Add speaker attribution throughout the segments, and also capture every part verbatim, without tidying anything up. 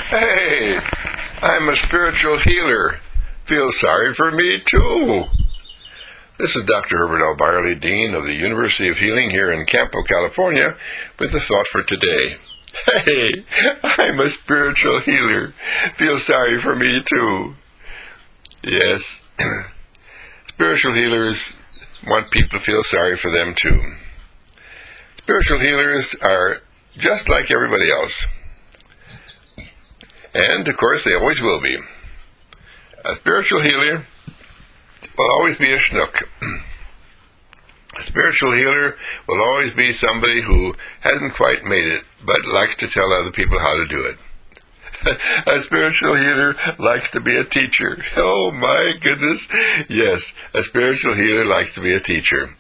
Speaker 1: Hey, I'm a spiritual healer. Feel sorry for me, too. This is Doctor Herbert L. Byerly, Dean of the University of Healing here in Campo, California, with a thought for today. Hey, I'm a spiritual healer. Feel sorry for me, too. Yes, spiritual healers want people to feel sorry for them, too. Spiritual healers are just like everybody else. And, of course, they always will be. A spiritual healer will always be a schnook. A spiritual healer will always be somebody who hasn't quite made it, but likes to tell other people how to do it. A spiritual healer likes to be a teacher. Oh, my goodness. Yes, a spiritual healer likes to be a teacher.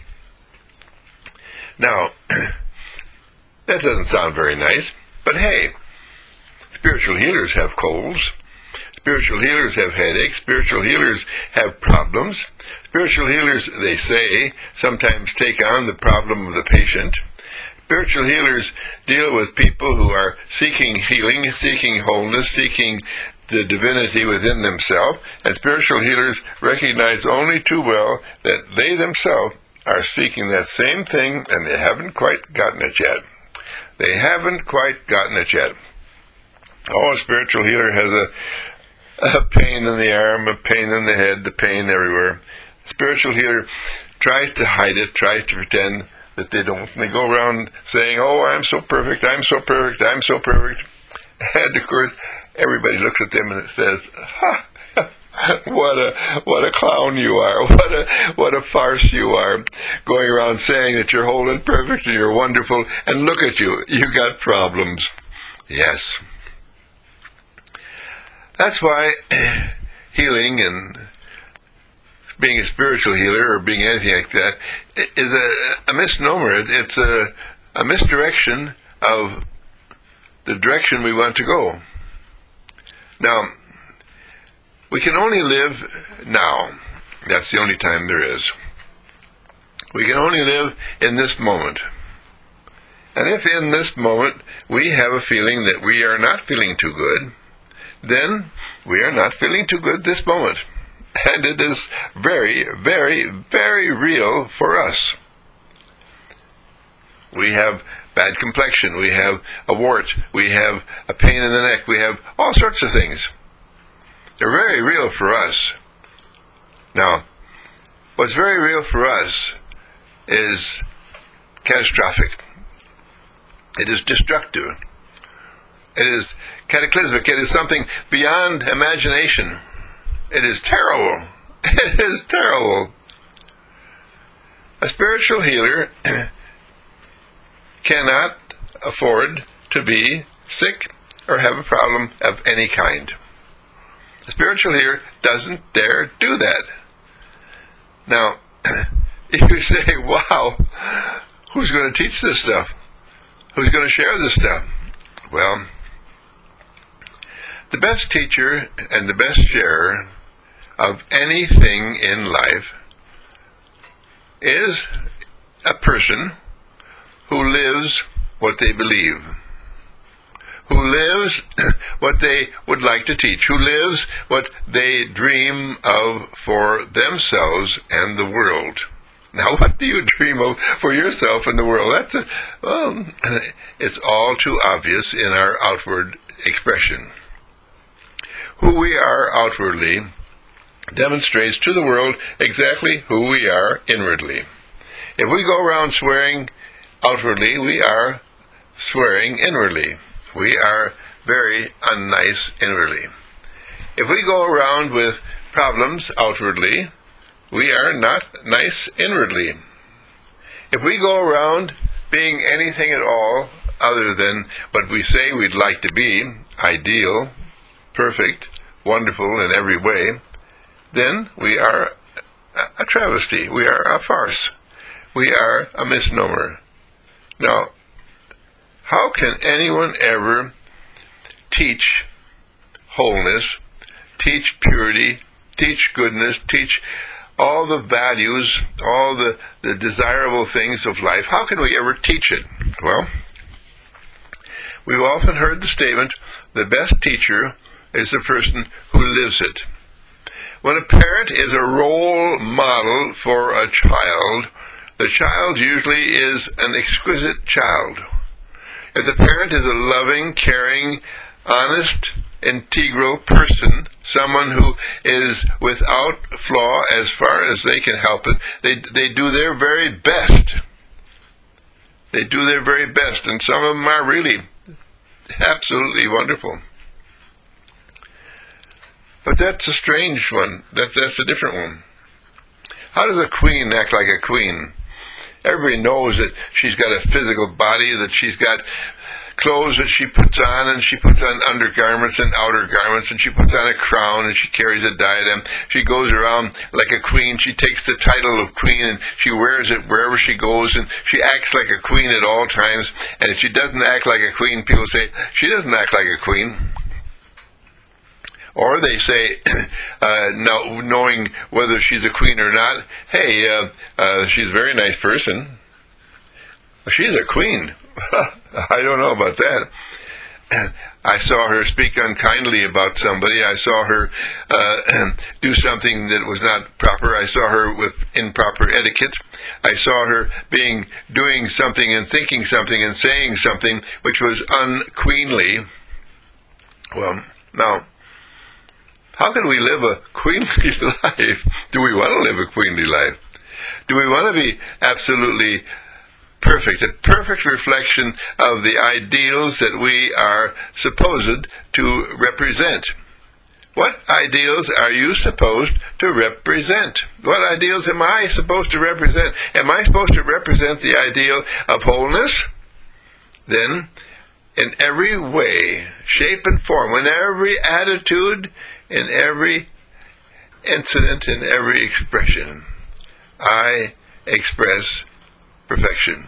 Speaker 1: Now, that doesn't sound very nice, but hey, spiritual healers have colds. Spiritual healers have headaches. Spiritual healers have problems. Spiritual healers, they say, sometimes take on the problem of the patient. Spiritual healers deal with people who are seeking healing, seeking wholeness, seeking the divinity within themselves, and spiritual healers recognize only too well that they themselves are seeking that same thing, and they haven't quite gotten it yet. They haven't quite gotten it yet. Oh, a spiritual healer has a A pain in the arm, a pain in the head, the pain everywhere. Spiritual healer tries to hide it, tries to pretend that they don't. And they go around saying, oh, I'm so perfect, I'm so perfect, I'm so perfect. And, of course, everybody looks at them and says, ha, what a what a clown you are, what a what a farce you are, going around saying that you're whole and perfect and you're wonderful, and look at you, you got problems. Yes. That's why healing and being a spiritual healer or being anything like that is a, a misnomer. It's a, a misdirection of the direction we want to go. Now, we can only live now. That's the only time there is. We can only live in this moment. And if in this moment we have a feeling that we are not feeling too good, then we are not feeling too good this moment. And it is very, very, very real for us. We have bad complexion, we have a wart, we have a pain in the neck, we have all sorts of things. They're very real for us. Now, what's very real for us is catastrophic. It is destructive. It is cataclysmic. It is something beyond imagination. It is terrible. It is terrible. A spiritual healer cannot afford to be sick or have a problem of any kind. A spiritual healer doesn't dare do that. Now, you say, wow, who's going to teach this stuff? Who's going to share this stuff? Well, the best teacher and the best sharer of anything in life is a person who lives what they believe, who lives what they would like to teach, who lives what they dream of for themselves and the world. Now, what do you dream of for yourself and the world? That's a, well, it's all too obvious in our outward expression. Who we are outwardly demonstrates to the world exactly who we are inwardly. If we go around swearing outwardly, we are swearing inwardly. We are very unnice inwardly. If we go around with problems outwardly, we are not nice inwardly. If we go around being anything at all other than what we say we'd like to be, ideal, perfect, wonderful in every way, then we are a travesty. We are a farce. We are a misnomer. Now, how can anyone ever teach wholeness, teach purity, teach goodness, teach all the values, all the, the desirable things of life? How can we ever teach it? Well, We've often heard the statement, the best teacher is the person who lives it. When a parent is a role model for a child, the child usually is an exquisite child. If the parent is a loving, caring, honest, integral person, someone who is without flaw as far as they can help it, they, they do their very best. They do their very best, and some of them are really absolutely wonderful. But that's a strange one. That's, that's a different one. How does a queen act like a queen? Everybody knows that she's got a physical body, that she's got clothes that she puts on, and she puts on undergarments and outer garments, and she puts on a crown, and she carries a diadem. She goes around like a queen. She takes the title of queen, and she wears it wherever she goes, and she acts like a queen at all times. And if she doesn't act like a queen, people say, she doesn't act like a queen. Or they say, uh, no, knowing whether she's a queen or not, hey, uh, uh, she's a very nice person. She's a queen. I don't know about that. I saw her speak unkindly about somebody. I saw her uh, do something that was not proper. I saw her with improper etiquette. I saw her being doing something and thinking something and saying something which was unqueenly. Well, now, how can we live a queenly life? Do we want to live a queenly life? Do we want to be absolutely perfect, a perfect reflection of the ideals that we are supposed to represent? What ideals are you supposed to represent? What ideals am I supposed to represent? Am I supposed to represent the ideal of wholeness? Then, in every way, shape, and form, in every attitude, in every incident, in every expression, I express perfection.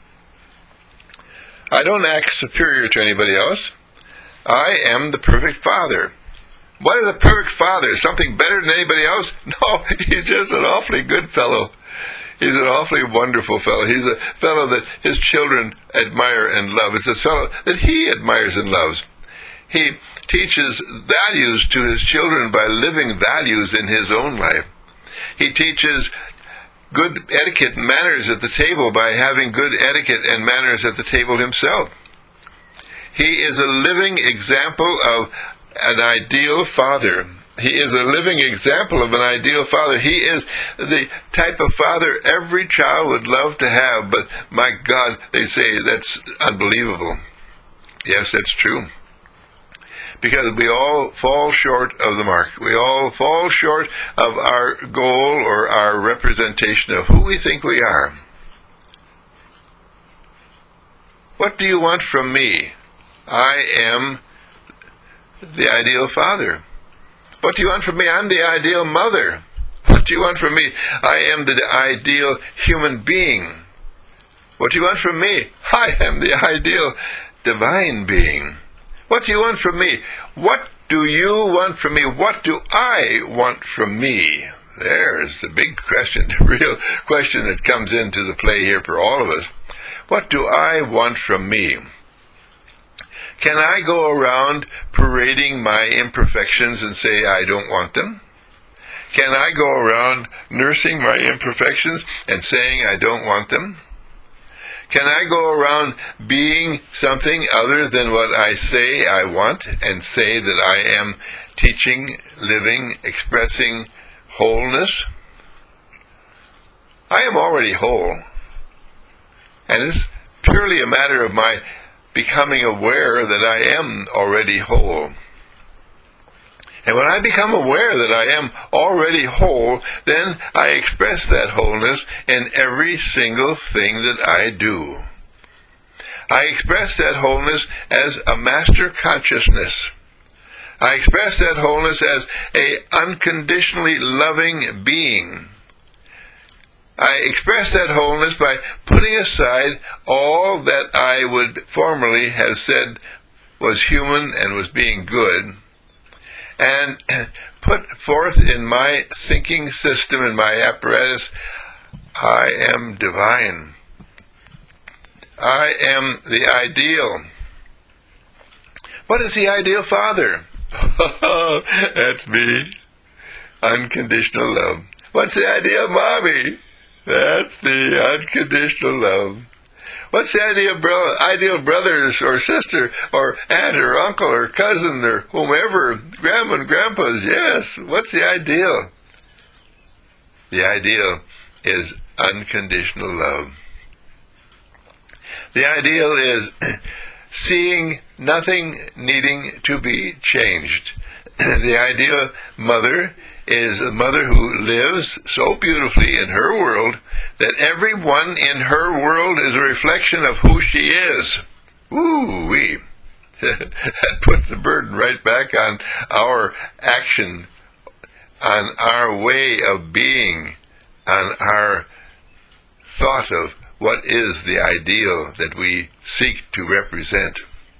Speaker 1: I don't act superior to anybody else. I am the perfect father. What is a perfect father? Something better than anybody else? No, he's just an awfully good fellow. He's an awfully wonderful fellow. He's a fellow that his children admire and love. It's a fellow that he admires and loves. He teaches values to his children by living values in his own life. He teaches good etiquette and manners at the table by having good etiquette and manners at the table himself. He is a living example of an ideal father. He is a living example of an ideal father. He is the type of father every child would love to have, but my God, they say that's unbelievable. Yes, that's true. Because we all fall short of the mark. We all fall short of our goal or our representation of who we think we are. What do you want from me? I am the ideal father. What do you want from me? I'm the ideal mother. What do you want from me? I am the ideal human being. What do you want from me? I am the ideal divine being. What do you want from me? What do you want from me? What do I want from me? There's the big question, the real question that comes into the play here for all of us. What do I want from me? Can I go around parading my imperfections and say I don't want them? Can I go around nursing my imperfections and saying I don't want them? Can I go around being something other than what I say I want and say that I am teaching, living, expressing wholeness? I am already whole. And it's purely a matter of my becoming aware that I am already whole. And when I become aware that I am already whole, then I express that wholeness in every single thing that I do. I express that wholeness as a master consciousness. I express that wholeness as an unconditionally loving being. I express that wholeness by putting aside all that I would formerly have said was human and was being good, and put forth in my thinking system, in my apparatus, I am divine. I am the ideal. What is the ideal father? That's me. Unconditional love. What's the ideal mommy? That's the unconditional love. What's the ideal, bro- ideal brothers or sister or aunt or uncle or cousin or whomever, grandma and grandpas? Yes, what's the ideal? The ideal is unconditional love. The ideal is seeing nothing needing to be changed. The ideal mother is a mother who lives so beautifully in her world that everyone in her world is a reflection of who she is. Ooh-wee. That puts the burden right back on our action, on our way of being, on our thought of what is the ideal that we seek to represent.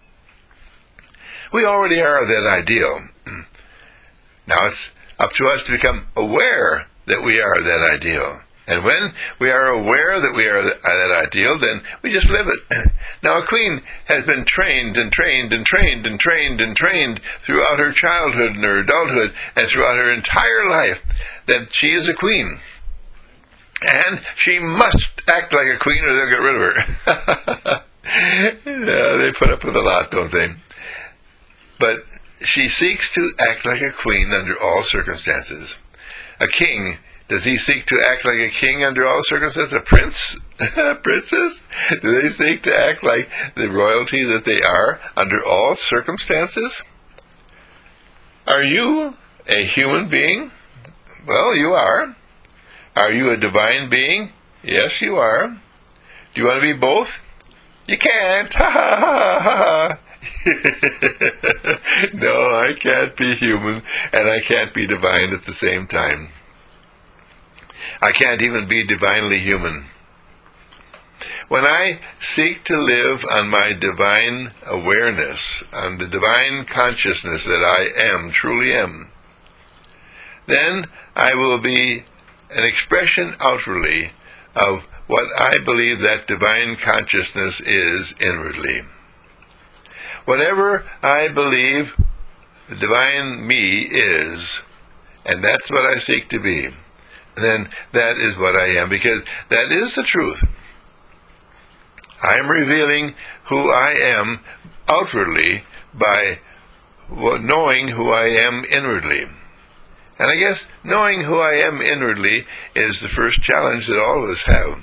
Speaker 1: We already are that ideal. Now it's up to us to become aware that we are that ideal. And when we are aware that we are that ideal, then we just live it. Now a queen has been trained and trained and trained and trained and trained throughout her childhood and her adulthood and throughout her entire life that she is a queen. And she must act like a queen or they'll get rid of her. Yeah, they put up with a lot, don't they? But she seeks to act like a queen under all circumstances. A king, does he seek to act like a king under all circumstances? A prince? A princess? Do they seek to act like the royalty that they are under all circumstances? Are you a human being? Well, you are. Are you a divine being? Yes, you are. Do you want to be both? You can't. Ha ha ha ha. No, I can't be human and I can't be divine at the same time. I can't even be divinely human. When I seek to live on my divine awareness, on the divine consciousness that I am, truly am, then I will be an expression outwardly of what I believe that divine consciousness is inwardly. Whatever I believe the divine me is, and that's what I seek to be, then that is what I am, because that is the truth. I am revealing who I am outwardly by knowing who I am inwardly. And I guess knowing who I am inwardly is the first challenge that all of us have.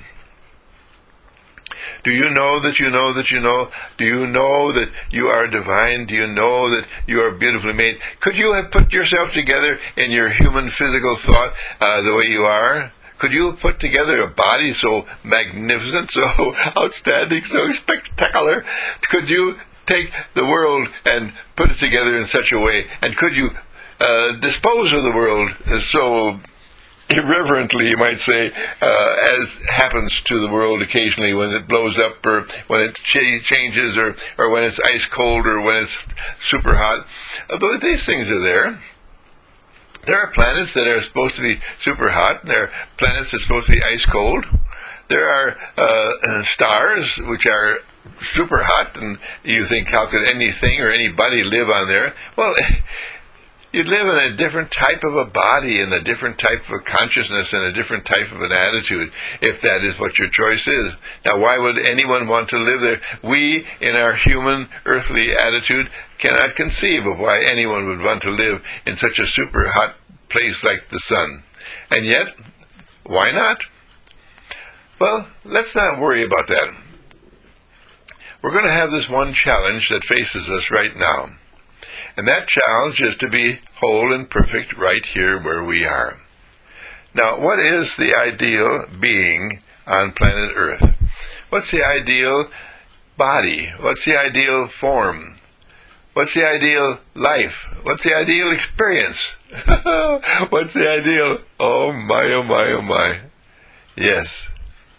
Speaker 1: Do you know that you know that you know? Do you know that you are divine? Do you know that you are beautifully made? Could you have put yourself together in your human physical thought uh, the way you are? Could you have put together a body so magnificent, so outstanding, so spectacular? Could you take the world and put it together in such a way? And could you uh, dispose of the world so irreverently, you might say, uh, as happens to the world occasionally when it blows up or when it ch- changes or, or when it's ice cold or when it's super hot? Although these things are there. There are planets that are supposed to be super hot. There are planets that are supposed to be ice cold. There are uh, stars which are super hot, and you think, how could anything or anybody live on there? Well, you live in a different type of a body and a different type of a consciousness and a different type of an attitude, if that is what your choice is. Now, why would anyone want to live there? We, in our human, earthly attitude, cannot conceive of why anyone would want to live in such a super hot place like the sun. And yet, why not? Well, let's not worry about that. We're going to have this one challenge that faces us right now. And that challenge is to be whole and perfect right here where we are. Now, what is the ideal being on planet Earth? What's the ideal body? What's the ideal form? What's the ideal life? What's the ideal experience? What's the ideal? Oh my, oh my, oh my. Yes.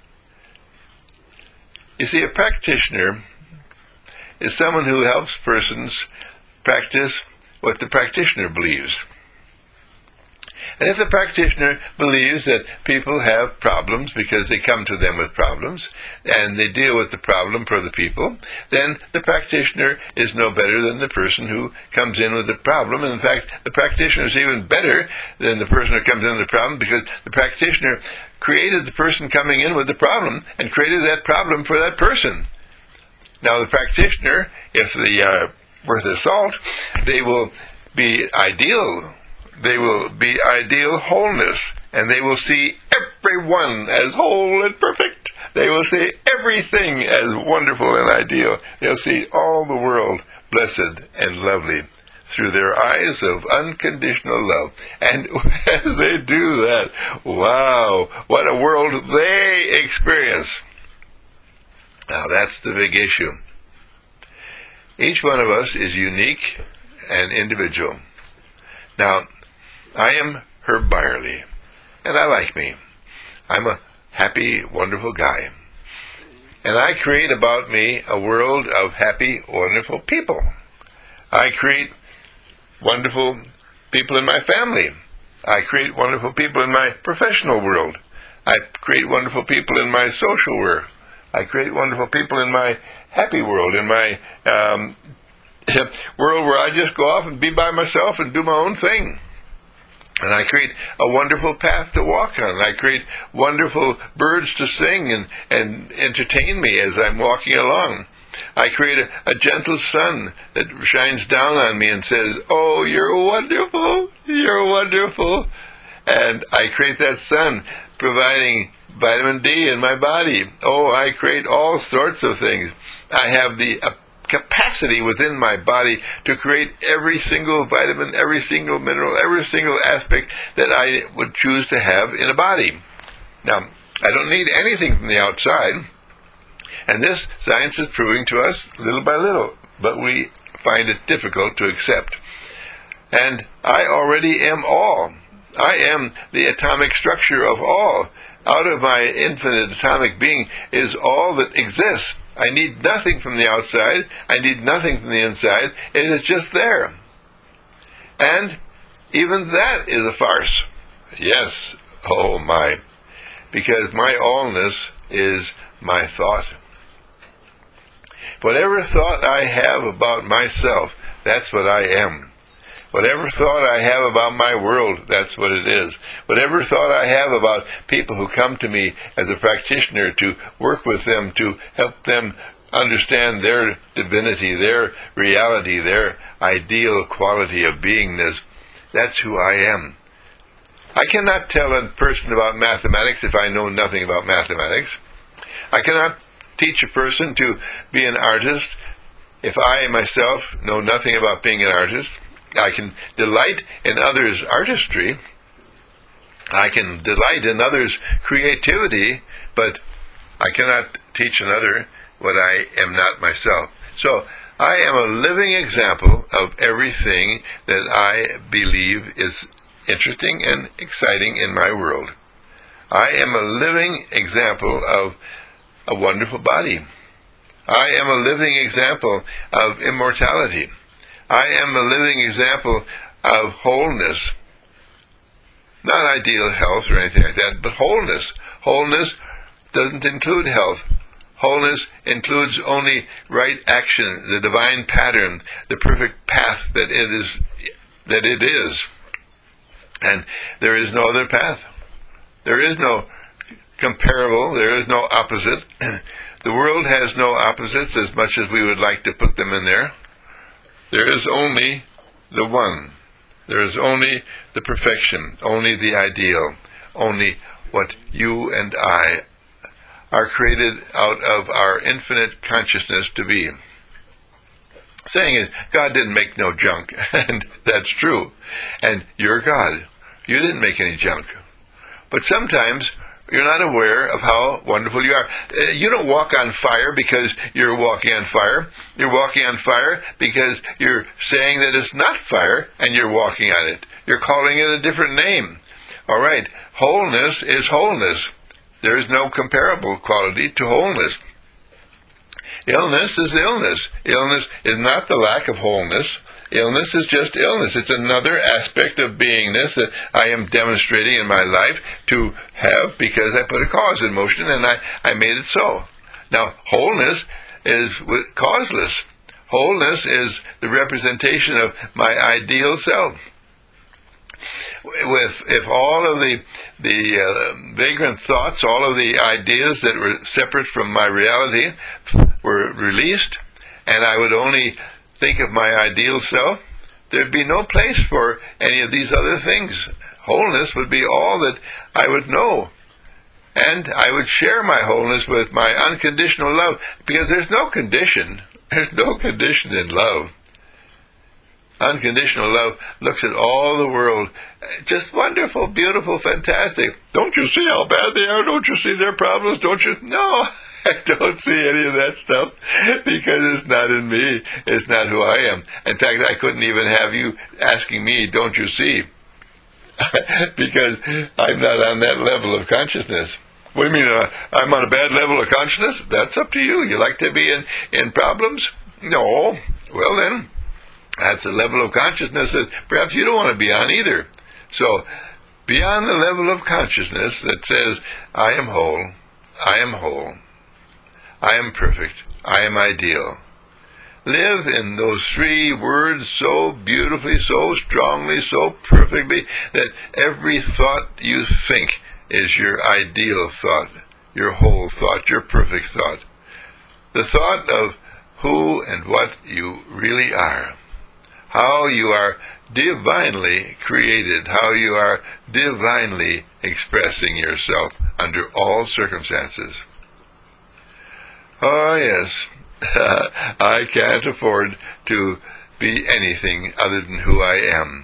Speaker 1: You see, a practitioner is someone who helps persons practice what the practitioner believes. And if the practitioner believes that people have problems because they come to them with problems, and they deal with the problem for the people, then the practitioner is no better than the person who comes in with the problem. And in fact, the practitioner is even better than the person who comes in with the problem, because the practitioner created the person coming in with the problem and created that problem for that person. Now, the practitioner, if they are worth their salt, they will be ideal. They will be ideal wholeness, and they will see everyone as whole and perfect. They will see everything as wonderful and ideal. They'll see all the world blessed and lovely through their eyes of unconditional love. And as they do that, wow, what a world they experience. Now, that's the big issue. Each one of us is unique and individual. Now, I am Herb Byerly, and I like me. I'm a happy, wonderful guy. And I create about me a world of happy, wonderful people. I create wonderful people in my family. I create wonderful people in my professional world. I create wonderful people in my social work. I create wonderful people in my happy world, in my um, world where I just go off and be by myself and do my own thing. And I create a wonderful path to walk on. I create wonderful birds to sing and, and entertain me as I'm walking along. I create a, a gentle sun that shines down on me and says, "Oh, you're wonderful, you're wonderful." And I create that sun providing vitamin D in my body. Oh, I create all sorts of things. I have the uh, capacity within my body to create every single vitamin, every single mineral, every single aspect that I would choose to have in a body. Now, I don't need anything from the outside, and this science is proving to us little by little, but we find it difficult to accept. And I already am all. I am the atomic structure of all. Out of my infinite atomic being is all that exists. I need nothing from the outside. I need nothing from the inside. It is just there. And even that is a farce. Yes, oh my. Because my allness is my thought. Whatever thought I have about myself, that's what I am. Whatever thought I have about my world, that's what it is. Whatever thought I have about people who come to me as a practitioner to work with them, to help them understand their divinity, their reality, their ideal quality of beingness, that's who I am. I cannot tell a person about mathematics if I know nothing about mathematics. I cannot teach a person to be an artist if I myself know nothing about being an artist. I can delight in others' artistry. I can delight in others' creativity, but I cannot teach another what I am not myself. So I am a living example of everything that I believe is interesting and exciting in my world. I am a living example of a wonderful body. I am a living example of immortality. I am a living example of wholeness. Not ideal health or anything like that, but wholeness. Wholeness doesn't include health. Wholeness includes only right action, the divine pattern, the perfect path that it is, that it is. And there is no other path. There is no comparable, there is no opposite. The world has no opposites as much as we would like to put them in there. There is only the one. There is only the perfection, only the ideal, only what you and I are created out of our infinite consciousness to be. Saying is, God didn't make no junk, and that's true. And you're God. You didn't make any junk. But sometimes you're not aware of how wonderful you are. Uh, you don't walk on fire because you're walking on fire. You're walking on fire because you're saying that it's not fire and you're walking on it. You're calling it a different name. All right, wholeness is wholeness. There is no comparable quality to wholeness. Illness is illness. Illness is not the lack of wholeness. Illness is just illness. It's another aspect of beingness that I am demonstrating in my life to have because I put a cause in motion and I, I made it so. Now, wholeness is with causeless. Wholeness is the representation of my ideal self. With if all of the the uh, vagrant thoughts, all of the ideas that were separate from my reality were released, and I would only think of my ideal self, there'd be no place for any of these other things. Wholeness would be all that I would know. And I would share my wholeness with my unconditional love, because there's no condition. There's no condition in love. Unconditional love looks at all the world, just wonderful, beautiful, fantastic. Don't you see how bad they are? Don't you see their problems? Don't you? No, I don't see any of that stuff, because it's not in me. It's not who I am. In fact, I couldn't even have you asking me, don't you see? Because I'm not on that level of consciousness. What do you mean, uh, I'm on a bad level of consciousness? That's up to you. You like to be in, in problems? No. Well then, that's a level of consciousness that perhaps you don't want to be on either. So, beyond the level of consciousness that says, I am whole, I am whole, I am perfect, I am ideal. Live in those three words so beautifully, so strongly, so perfectly, that every thought you think is your ideal thought, your whole thought, your perfect thought. The thought of who and what you really are. How you are divinely created, how you are divinely expressing yourself under all circumstances. Oh yes, I can't afford to be anything other than who I am.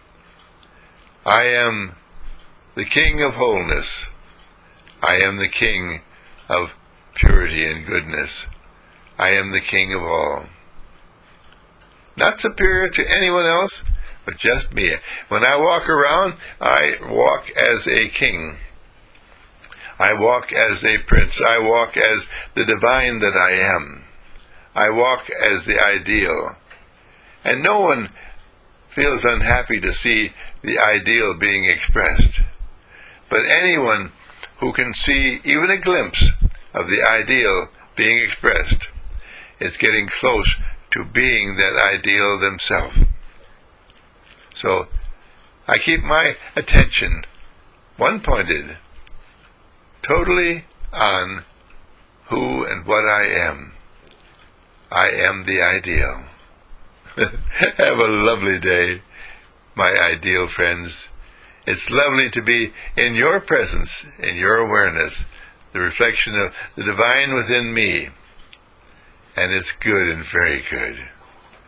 Speaker 1: I am the king of wholeness. I am the king of purity and goodness. I am the king of all. Not superior to anyone else, but just me. When I walk around, I walk as a king. I walk as a prince. I walk as the divine that I am. I walk as the ideal. And no one feels unhappy to see the ideal being expressed. But anyone who can see even a glimpse of the ideal being expressed is getting close to being that ideal themselves. So I keep my attention one-pointed, totally on who and what I am. I am the ideal. Have a lovely day, my ideal friends. It's lovely to be in your presence, in your awareness, the reflection of the divine within me. And it's good and very good.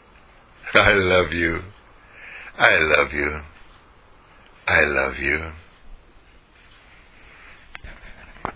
Speaker 1: I love you. I love you. I love you.